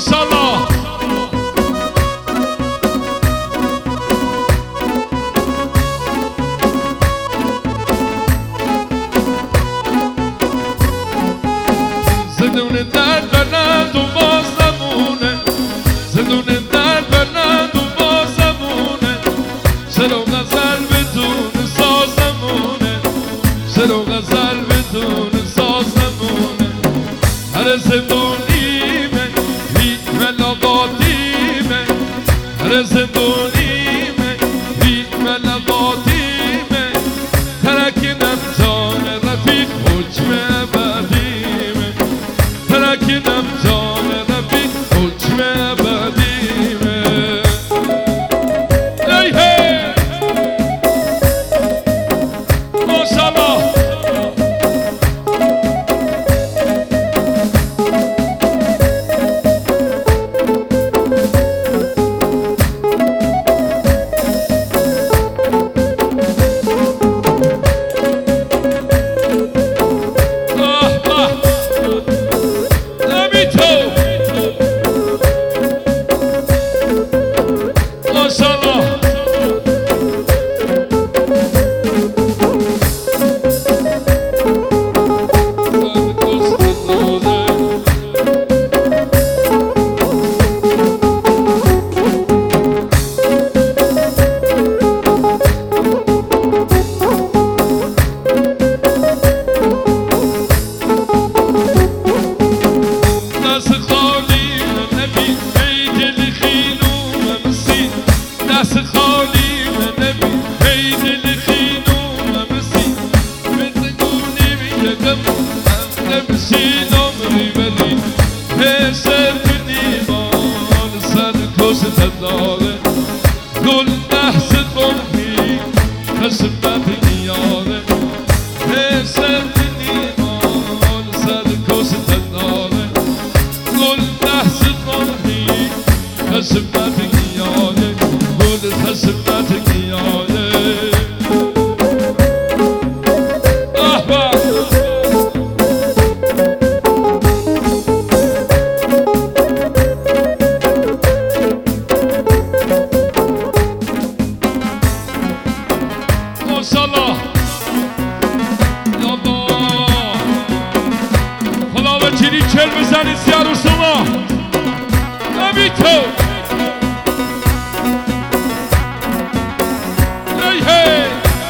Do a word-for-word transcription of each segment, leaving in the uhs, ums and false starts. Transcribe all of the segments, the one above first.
ماشاءالله زدون درد بلند و بازمونه زدون درد بلند و بازمونه چرا غزل بدون سازمونه چرا غزل بدون سازمونه هر زندونیمه بی ملاقاتیمه هر زندونیمه بی ملاقاتیمه ترکنم جان رفیق حکم ابدیمه ترکنم جان رفیق حکم ابدیمه ای هی ماشاءالله گل بحث قربی خشمت میاره حسن نیمان سر کشت داره گل بحث قربی خشمت میاره گل خشمت میاره ماشاءالله خدا به چینی کل بزنید سیار و شما نمی تو ای هی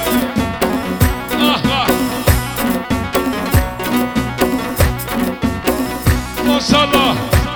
ماشاءالله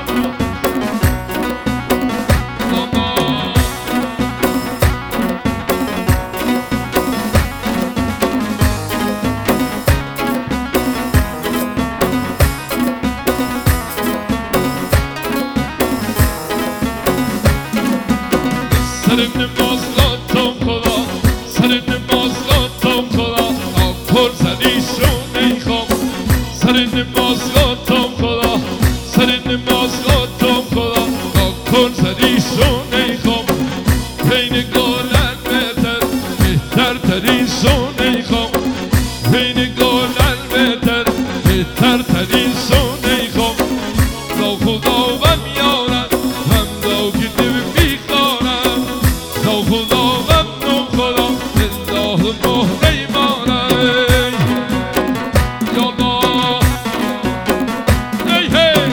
سر نماز قطم خدا سر نماز قطم خدا آکر زدیشون ای خام سر نماز قطم خدا سر نماز قطم خدا آکر زدیشون ای خام بین گلن بهتر بهتر تریشون ای خام بین گلن بهتر بهتر تریشون ای خام دا خدا و میارن هم دا گیده بیخارن دا خدا و نم خدا الله مهده مانه یا الله ای هی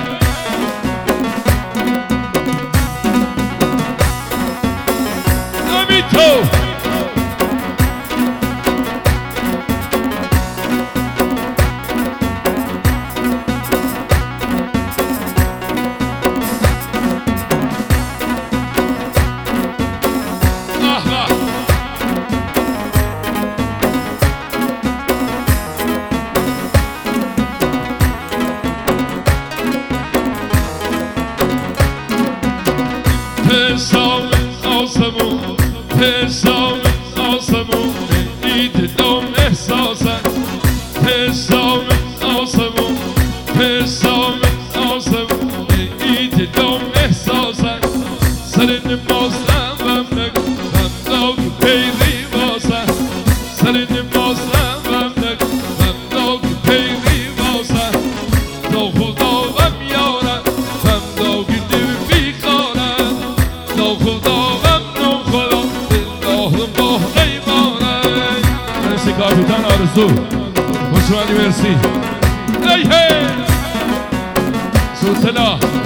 نمی تو حساب آسمون حساب آسمون اید دام احساسن حساب آسمون حساب آسمون اید دام احساسن سر نماز نمم نگو هم پیری واسن سر نماز نمم نگو هم پیری واسن تا خدا و میارن هم داگی ابو طلا